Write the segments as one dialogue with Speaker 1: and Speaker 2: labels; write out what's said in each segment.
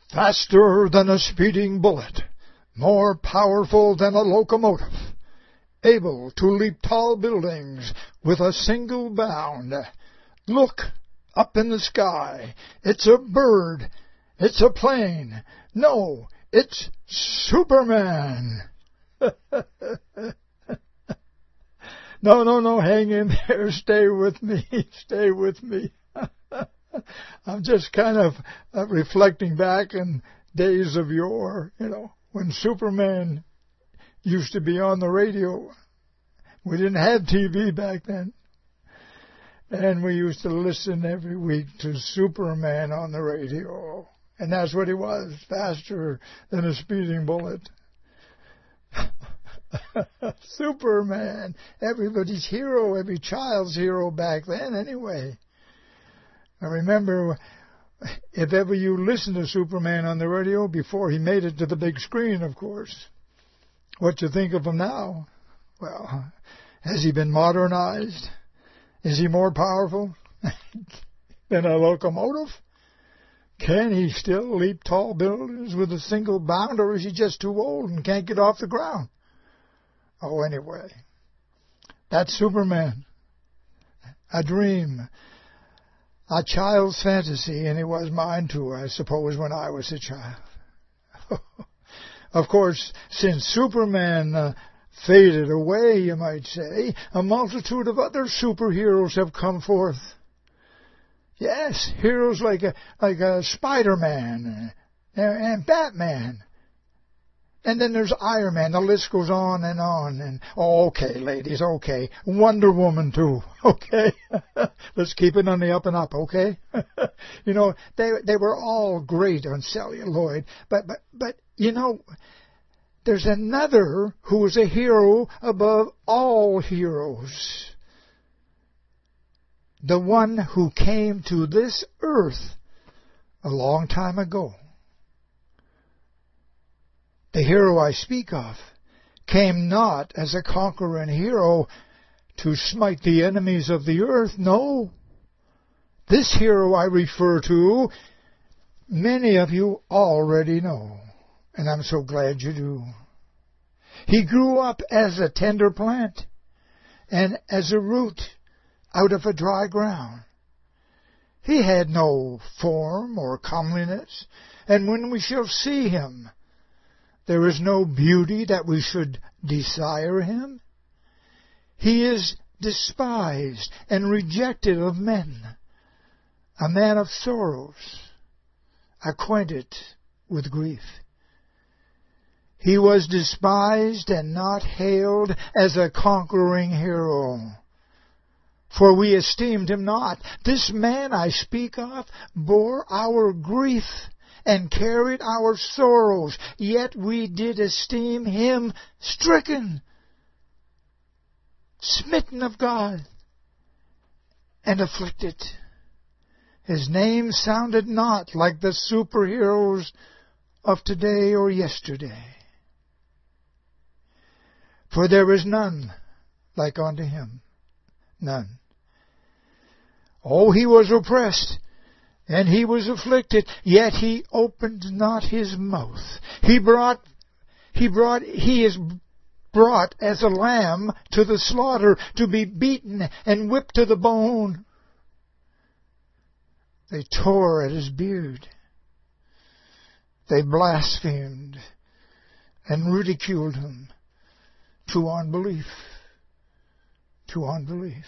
Speaker 1: Faster than a speeding bullet, more powerful than a locomotive, able to leap tall buildings with a single bound. Look up in the sky. It's a bird. It's a plane. No, it's Superman. No, hang in there. Stay with me. Stay with me. I'm just kind of reflecting back in days of yore, when Superman used to be on the radio. We didn't have TV back then. And we used to listen every week to Superman on the radio. And that's what he was, faster than a speeding bullet. Superman, everybody's hero, every child's hero back then anyway. I remember, if ever you listened to Superman on the radio before he made it to the big screen, of course, what you think of him now? Well, has he been modernized? Is he more powerful than a locomotive? Can he still leap tall buildings with a single bound, or is he just too old and can't get off the ground? Oh, anyway, that's Superman. A dream. A child's fantasy, and it was mine too, I suppose, when I was a child. Of course, since Superman faded away, you might say, a multitude of other superheroes have come forth. Yes, heroes like a Spider-Man and Batman. And then there's Iron Man. The list goes on and on. And okay, ladies, okay. Wonder Woman too. Okay, let's keep it on the up and up. Okay, they were all great on celluloid. But there's another who is a hero above all heroes. The one who came to this earth a long time ago. The hero I speak of came not as a conquering hero to smite the enemies of the earth. No. This hero I refer to, many of you already know, and I'm so glad you do. He grew up as a tender plant and as a root out of a dry ground. He had no form or comeliness, and when we shall see him, there is no beauty that we should desire him. He is despised and rejected of men, a man of sorrows, acquainted with grief. He was despised and not hailed as a conquering hero, for we esteemed him not. This man I speak of bore our grief and carried our sorrows, yet we did esteem him stricken, smitten of God, and afflicted. His name sounded not like the superheroes of today or yesterday. For there is none like unto him. None. Oh, he was oppressed, and he was afflicted, yet he opened not his mouth. He is brought as a lamb to the slaughter, to be beaten and whipped to the bone. They tore at his beard. They blasphemed and ridiculed him to unbelief. To unbelief.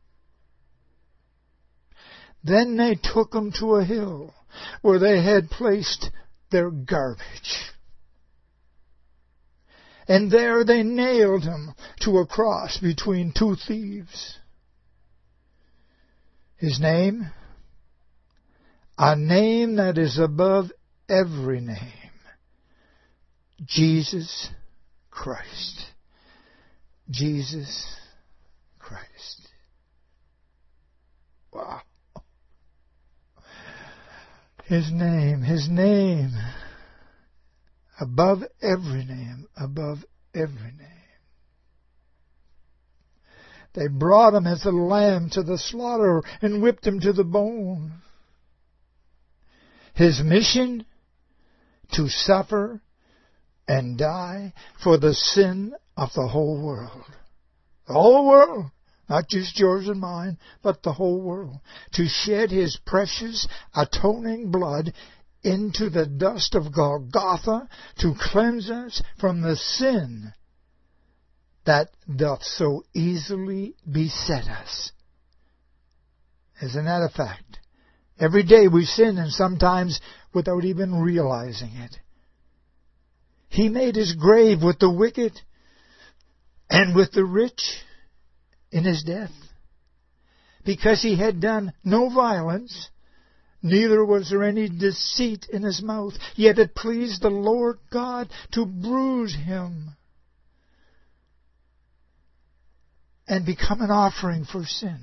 Speaker 1: Then they took him to a hill where they had placed their garbage. And there they nailed him to a cross between two thieves. His name? A name that is above every name. Jesus Christ. Jesus Christ. Wow. His name, above every name, above every name. They brought him as a lamb to the slaughter and whipped him to the bone. His mission? to suffer and die for the sin of the whole world. The whole world, not just yours and mine, but the whole world. To shed His precious atoning blood into the dust of Golgotha to cleanse us from the sin that doth so easily beset us. Isn't that a fact? Every day we sin, and sometimes without even realizing it. He made His grave with the wicked and with the rich in His death, because He had done no violence, neither was there any deceit in His mouth. Yet it pleased the Lord God to bruise Him and become an offering for sin.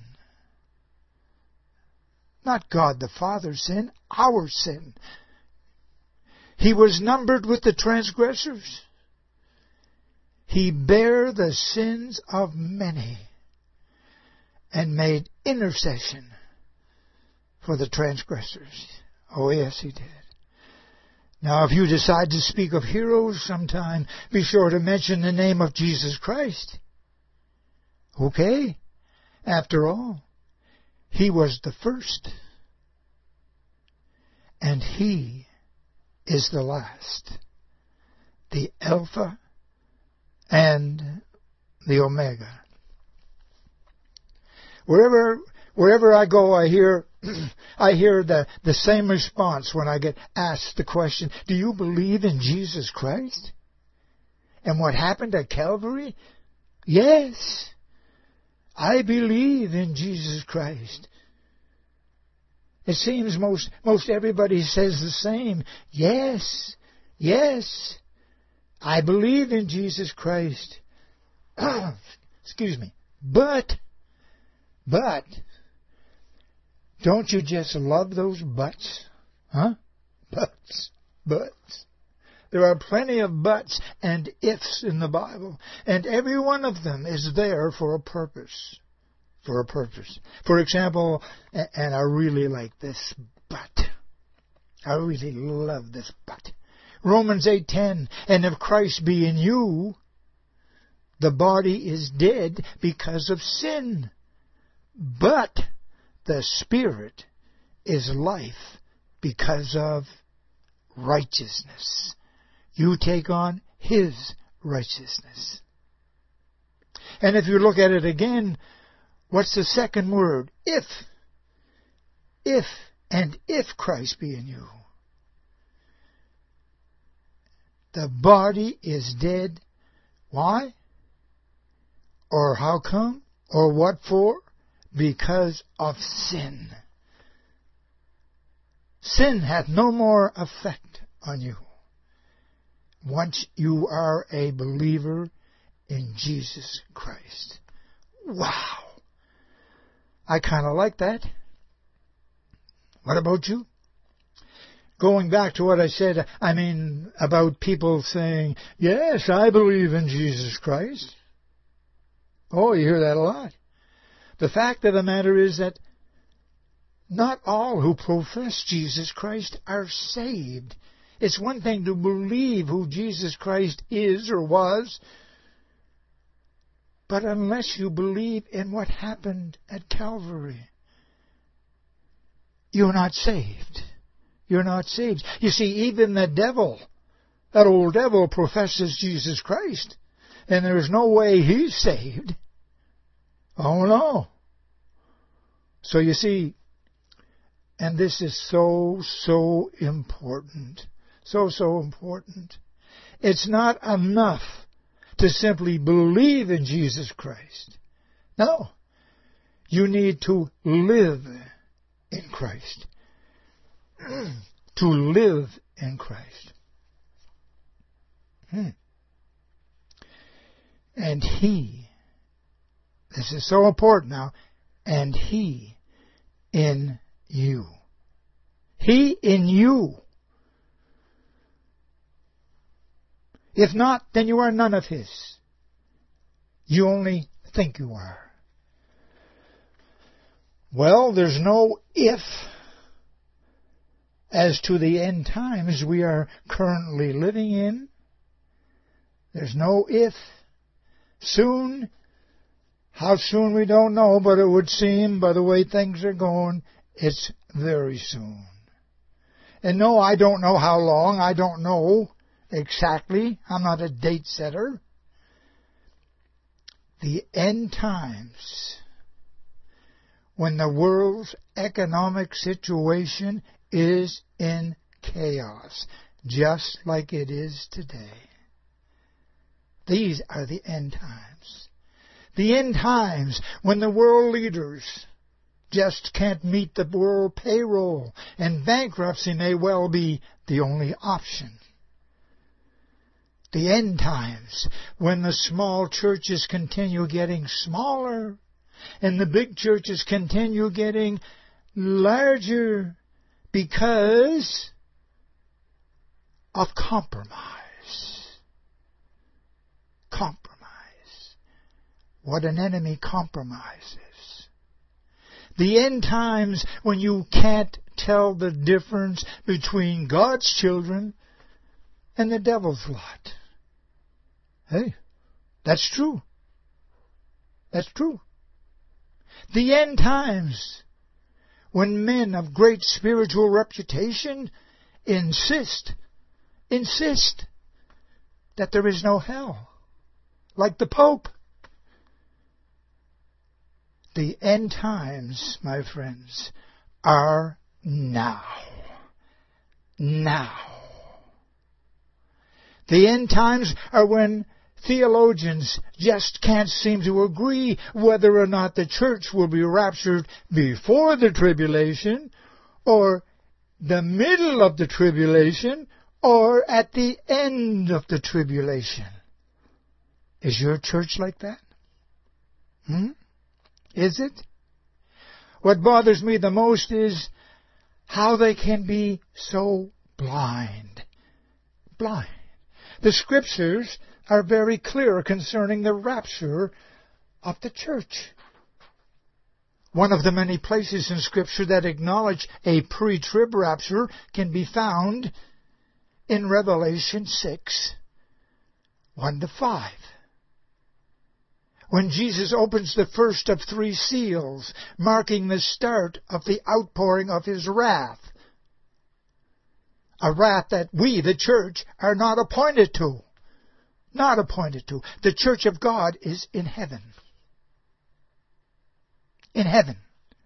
Speaker 1: Not God the Father's sin, our sin. He was numbered with the transgressors. He bare the sins of many and made intercession for the transgressors. Oh, yes, He did. Now, if you decide to speak of heroes sometime, be sure to mention the name of Jesus Christ. Okay? After all, He was the first, and He is the last, the Alpha and the Omega. Wherever I go, I hear the same response when I get asked the question, do you believe in Jesus Christ? And what happened at Calvary? Yes, I believe in Jesus Christ. It seems most everybody says the same. Yes, I believe in Jesus Christ. Excuse me. But, don't you just love those buts? Huh? Buts. There are plenty of buts and ifs in the Bible, and every one of them is there for a purpose. For example, and I really like this but. I really love this but. Romans 8:10, and if Christ be in you, the body is dead because of sin, but the Spirit is life because of righteousness. You take on His righteousness. And if you look at it again, what's the second word? If. And if Christ be in you. The body is dead. Why? Or how come? Or what for? Because of sin. Sin hath no more effect on you once you are a believer in Jesus Christ. Wow! I kind of like that. What about you? Going back to what I said, about people saying, yes, I believe in Jesus Christ. Oh, you hear that a lot. The fact of the matter is that not all who profess Jesus Christ are saved. It's one thing to believe who Jesus Christ is or was, but unless you believe in what happened at Calvary, you're not saved. You're not saved. You see, even the devil, that old devil, professes Jesus Christ, and there's no way he's saved. Oh, no. So you see, and this is so important. So important. It's not enough to simply believe in Jesus Christ. No. You need to live in Christ. To live in Christ. And He, this is so important now, and He in you. He in you. If not, then you are none of His. You only think you are. Well, there's no if as to the end times we are currently living in. There's no if. Soon. How soon we don't know, but it would seem by the way things are going, it's very soon. And no, I don't know how long. I don't know exactly. I'm not a date setter. The end times, when the world's economic situation is in chaos, just like it is today. These are the end times. The end times when the world leaders just can't meet the world payroll, and bankruptcy may well be the only option. The end times when the small churches continue getting smaller and the big churches continue getting larger because of compromise. Compromise. What an enemy compromise is. The end times when you can't tell the difference between God's children and the devil's lot. Hey, that's true. That's true. The end times when men of great spiritual reputation insist that there is no hell, like the Pope. The end times, my friends, are now. Now. The end times are when theologians just can't seem to agree whether or not the church will be raptured before the tribulation, or the middle of the tribulation, or at the end of the tribulation. Is your church like that? Is it? What bothers me the most is how they can be so blind. Blind. The Scriptures are very clear concerning the rapture of the church. One of the many places in Scripture that acknowledge a pre-trib rapture can be found in Revelation 6, 1-5. When Jesus opens the first of 3 seals, marking the start of the outpouring of His wrath. A wrath that we, the church, are not appointed to. Not appointed to. The church of God is in heaven. In heaven.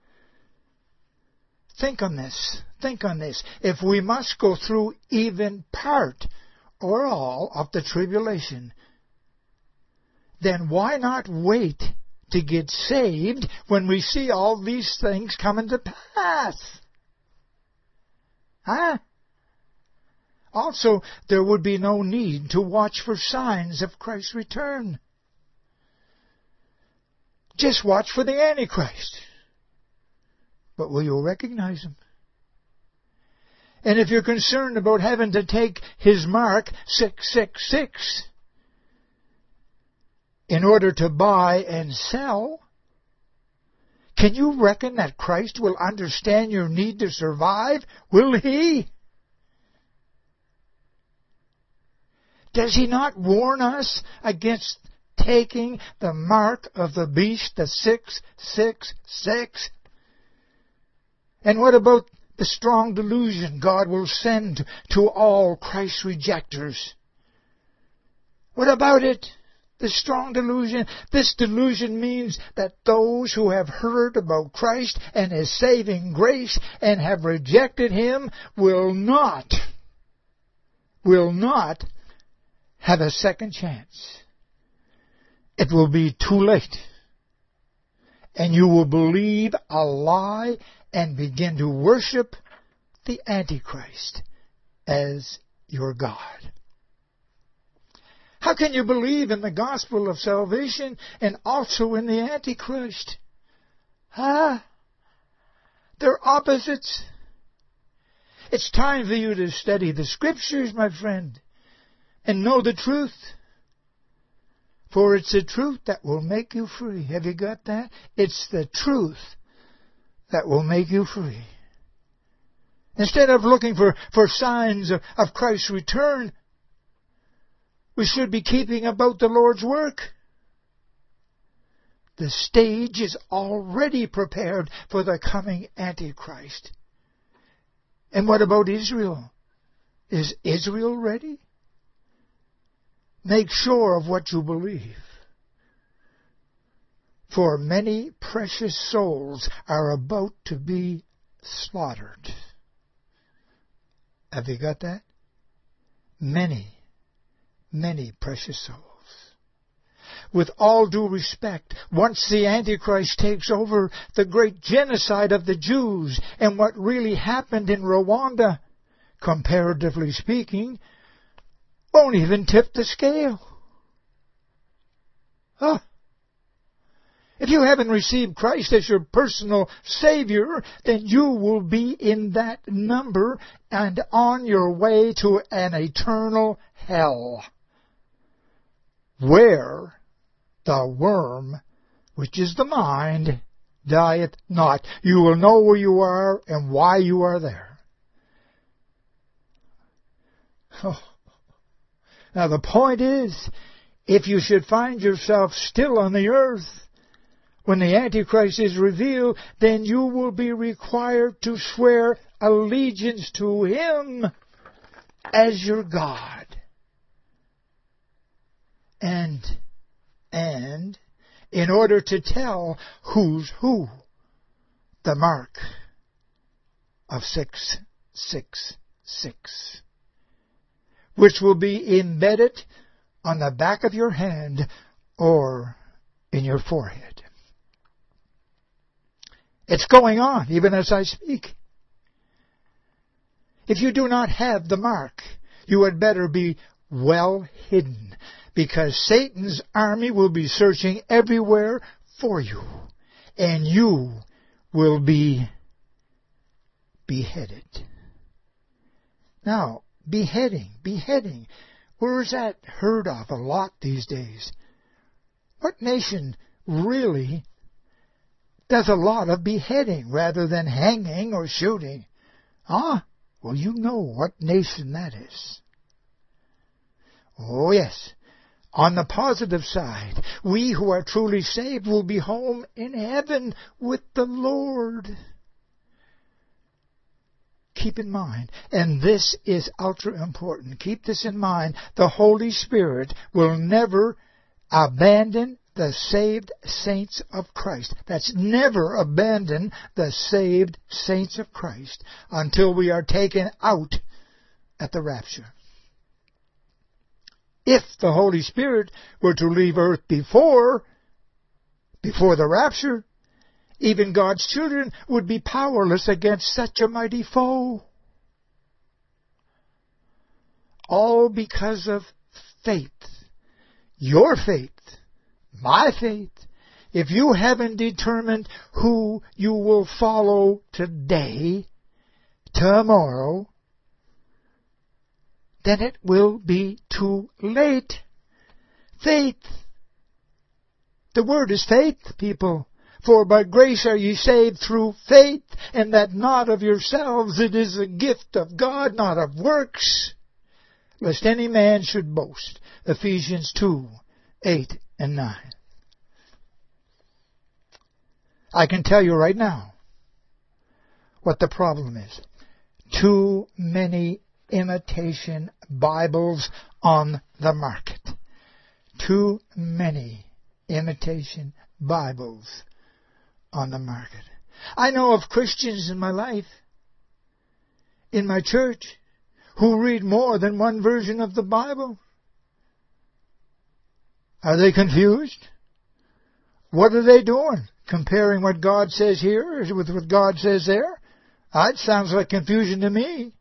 Speaker 1: Think on this. Think on this. If we must go through even part or all of the tribulation, then why not wait to get saved when we see all these things coming to pass? Huh? Also, there would be no need to watch for signs of Christ's return. Just watch for the Antichrist. But will you recognize him? And if you're concerned about having to take his mark, 666, in order to buy and sell, can you reckon that Christ will understand your need to survive? Will He? Does He not warn us against taking the mark of the beast, the 666? And what about the strong delusion God will send to all Christ's rejectors? What about it? The strong delusion. This delusion means that those who have heard about Christ and His saving grace and have rejected Him will not have a second chance. It will be too late. And you will believe a lie and begin to worship the Antichrist as your God. How can you believe in the gospel of salvation and also in the Antichrist? They're opposites. It's time for you to study the Scriptures, my friend, and know the truth. For it's the truth that will make you free. Have you got that? It's the truth that will make you free. Instead of looking for signs of Christ's return, we should be keeping about the Lord's work. The stage is already prepared for the coming Antichrist. And what about Israel? Is Israel ready? Make sure of what you believe. For many precious souls are about to be slaughtered. Have you got that? Many precious souls. With all due respect, once the Antichrist takes over, the great genocide of the Jews and what really happened in Rwanda, comparatively speaking, won't even tip the scale. Huh? If you haven't received Christ as your personal Savior, then you will be in that number and on your way to an eternal hell, where the worm, which is the mind, dieth not. You will know where you are and why you are there. Oh. Now the point is, if you should find yourself still on the earth when the Antichrist is revealed, then you will be required to swear allegiance to him as your God. And in order to tell who's who, the mark of 666, which will be embedded on the back of your hand or in your forehead. It's going on even as I speak. If you do not have the mark, you had better be well hidden, because Satan's army will be searching everywhere for you, and you will be beheaded. Now, beheading. Where is that heard of a lot these days? What nation really does a lot of beheading rather than hanging or shooting? Well, you know what nation that is. Oh, yes. On the positive side, we who are truly saved will be home in heaven with the Lord. Keep in mind, and this is ultra important, keep this in mind, the Holy Spirit will never abandon the saved saints of Christ. That's never abandon the saved saints of Christ until we are taken out at the rapture. If the Holy Spirit were to leave earth before the rapture, even God's children would be powerless against such a mighty foe. All because of faith. Your faith. My faith. If you haven't determined who you will follow today, tomorrow, then it will be too late. Faith. The word is faith, people. For by grace are ye saved through faith, and that not of yourselves, it is a gift of God, not of works, lest any man should boast. Ephesians 2:8 and 9. I can tell you right now what the problem is. Too many imitation Bibles on the market. Too many imitation Bibles on the market. I know of Christians in my life, in my church, who read more than one version of the Bible. Are they confused? What are they doing? Comparing what God says here with what God says there? That sounds like confusion to me.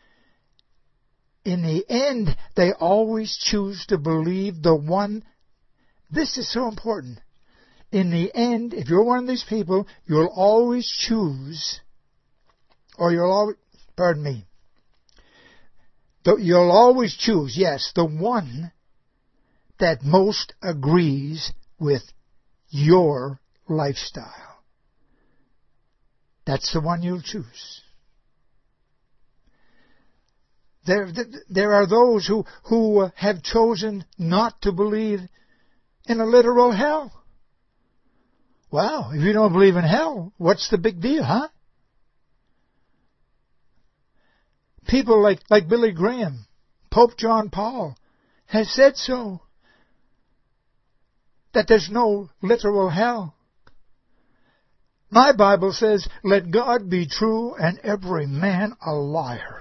Speaker 1: In the end, they always choose to believe the one. This is so important. In the end, if you're one of these people, you'll always choose, or you'll always choose, yes, the one that most agrees with your lifestyle. That's the one you'll choose. There are those who have chosen not to believe in a literal hell. Wow, if you don't believe in hell, what's the big deal, huh? People like Billy Graham, Pope John Paul, has said so. That there's no literal hell. My Bible says, let God be true and every man a liar.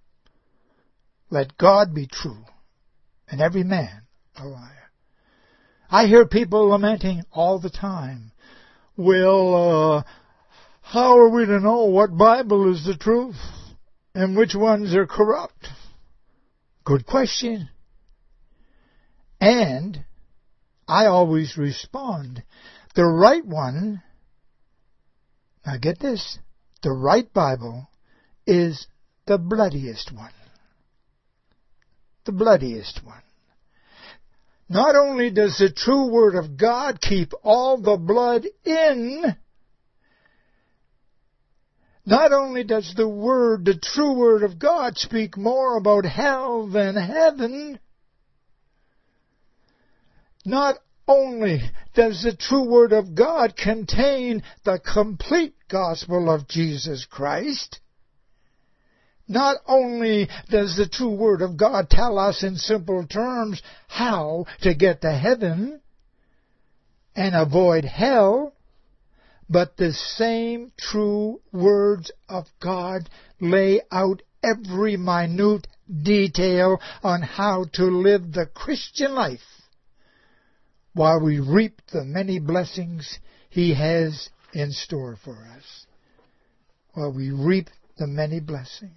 Speaker 1: Let God be true and every man a liar. I hear people lamenting all the time. Well, how are we to know what Bible is the truth and which ones are corrupt? Good question. And I always respond, the right one, now get this, the right Bible is the bloodiest one. The bloodiest one. Not only does the true Word of God keep all the blood in, not only does the true Word of God speak more about hell than heaven, not only does the true Word of God contain the complete gospel of Jesus Christ, not only does the true Word of God tell us in simple terms how to get to heaven and avoid hell, but the same true words of God lay out every minute detail on how to live the Christian life while we reap the many blessings He has in store for us. While we reap the many blessings.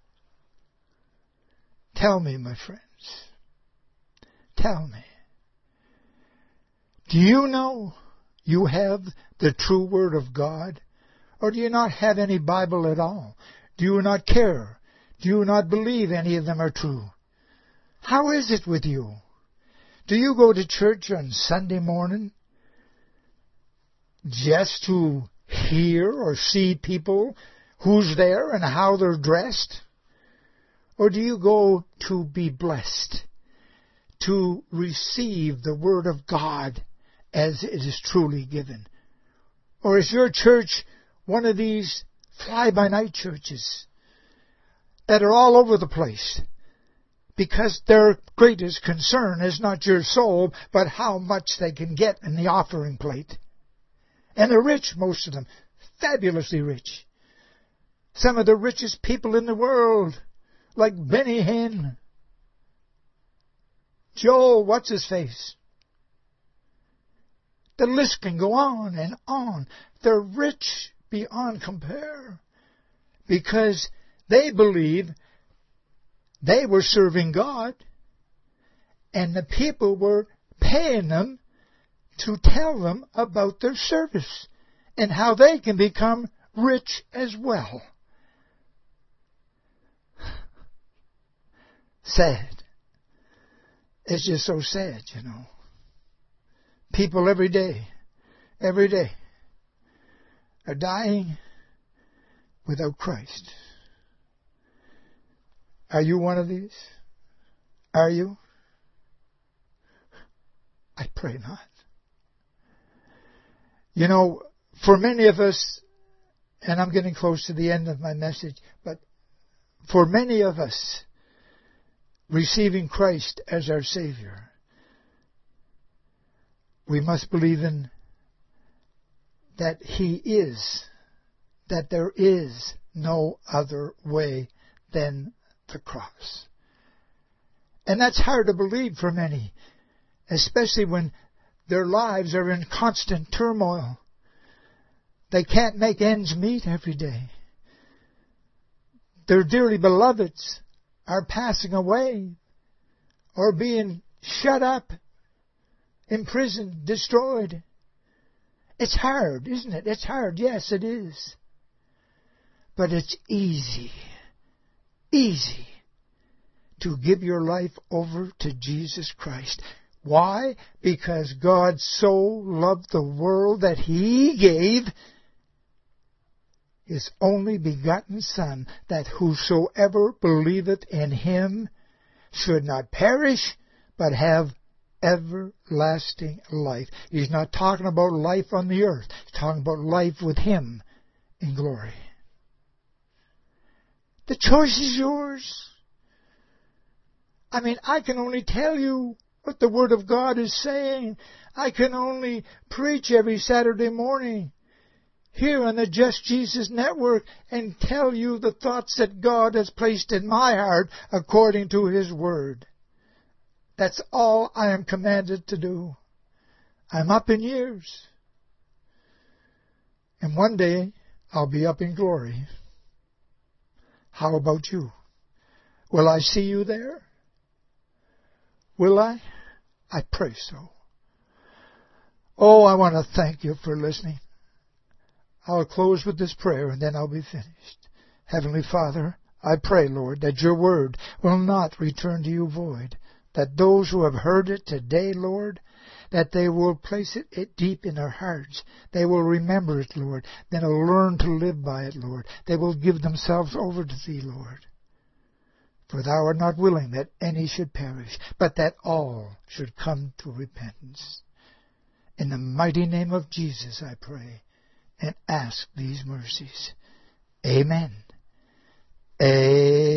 Speaker 1: Tell me, my friends. Tell me. Do you know you have the true Word of God? Or do you not have any Bible at all? Do you not care? Do you not believe any of them are true? How is it with you? Do you go to church on Sunday morning just to hear or see people who's there and how they're dressed? Or do you go to be blessed, to receive the Word of God as it is truly given? Or is your church one of these fly-by-night churches that are all over the place because their greatest concern is not your soul, but how much they can get in the offering plate? And they're rich, most of them, fabulously rich. Some of the richest people in the world, like Benny Hinn, Joel, what's his face? The list can go on and on. They're rich beyond compare because they believe they were serving God and the people were paying them to tell them about their service and how they can become rich as well. Sad. It's just so sad, you know. People every day, are dying without Christ. Are you one of these? Are you? I pray not. You know, for many of us, and I'm getting close to the end of my message, but for many of us, receiving Christ as our Savior, we must believe in that He is, that there is no other way than the cross. And that's hard to believe for many, especially when their lives are in constant turmoil. They can't make ends meet every day. Their dearly beloveds are passing away or being shut up, imprisoned, destroyed. It's hard, isn't it? It's hard. Yes, it is. But it's easy to give your life over to Jesus Christ. Why? Because God so loved the world that He gave his only begotten Son, that whosoever believeth in him should not perish, but have everlasting life. He's not talking about life on the earth. He's talking about life with him in glory. The choice is yours. I can only tell you what the Word of God is saying. I can only preach every Saturday morning here on the Just Jesus Network and tell you the thoughts that God has placed in my heart according to His Word. That's all I am commanded to do. I'm up in years. And one day I'll be up in glory. How about you? Will I see you there? Will I? I pray so. Oh, I want to thank you for listening. I'll close with this prayer and then I'll be finished. Heavenly Father, I pray, Lord, that your word will not return to you void. That those who have heard it today, Lord, that they will place it deep in their hearts. They will remember it, Lord. Then they'll learn to live by it, Lord. They will give themselves over to thee, Lord. For thou art not willing that any should perish, but that all should come to repentance. In the mighty name of Jesus I pray and ask these mercies. Amen. Amen.